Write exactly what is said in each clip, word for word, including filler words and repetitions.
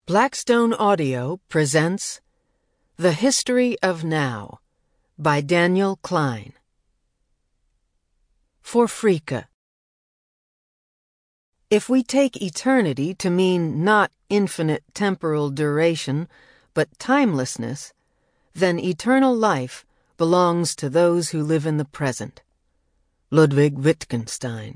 Blackstone Audio presents The History of Now by Daniel Klein. For Fricke. If we take eternity to mean not infinite temporal duration, but timelessness, then eternal life belongs to those who live in the present. Ludwig Wittgenstein.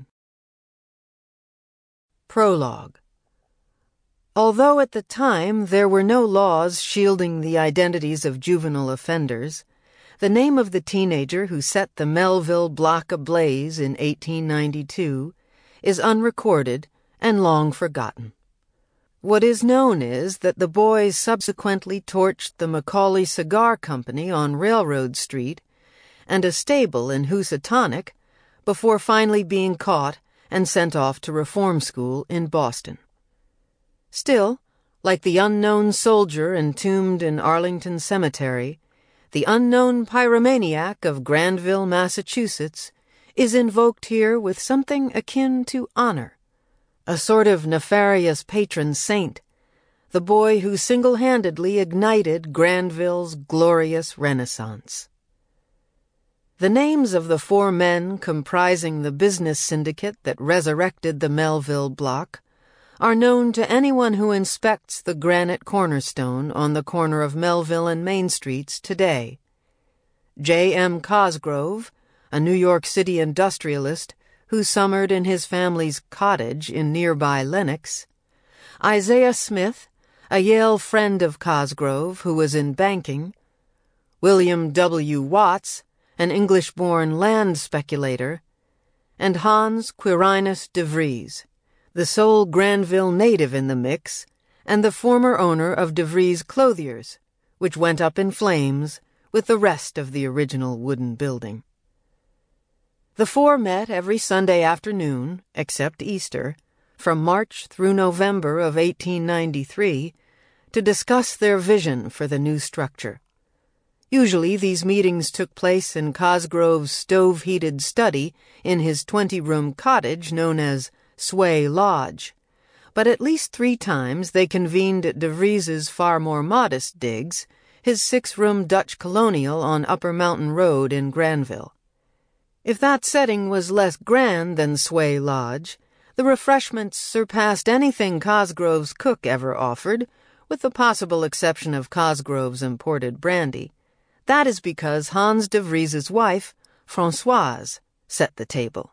Prologue. Although at the time there were no laws shielding the identities of juvenile offenders, the name of the teenager who set the Melville block ablaze in eighteen ninety-two is unrecorded and long forgotten. What is known is that the boy subsequently torched the Macaulay Cigar Company on Railroad Street and a stable in Housatonic before finally being caught and sent off to reform school in Boston. Still, like the unknown soldier entombed in Arlington Cemetery, the unknown pyromaniac of Granville, Massachusetts, is invoked here with something akin to honor, a sort of nefarious patron saint, the boy who single-handedly ignited Granville's glorious Renaissance. The names of the four men comprising the business syndicate that resurrected the Melville block are known to anyone who inspects the granite cornerstone on the corner of Melville and Main Streets today. J M Cosgrove, a New York City industrialist who summered in his family's cottage in nearby Lenox; Isaiah Smith, a Yale friend of Cosgrove who was in banking; William W. Watts, an English-born land speculator; and Hans Quirinus de Vries, the sole Granville native in the mix, and the former owner of De Vries Clothiers, which went up in flames with the rest of the original wooden building. The four met every Sunday afternoon, except Easter, from March through November of eighteen ninety-three, to discuss their vision for the new structure. Usually these meetings took place in Cosgrove's stove-heated study in his twenty-room cottage known as Sway Lodge, but at least three times they convened at De Vries's far more modest digs, his six-room Dutch colonial on Upper Mountain Road in Granville. If that setting was less grand than Sway Lodge, the refreshments surpassed anything Cosgrove's cook ever offered, with the possible exception of Cosgrove's imported brandy. That is because Hans de Vries's wife, Françoise, set the table.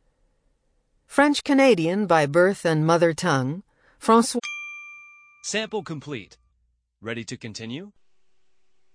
French-Canadian by birth and mother tongue, François... Sample complete. Ready to continue?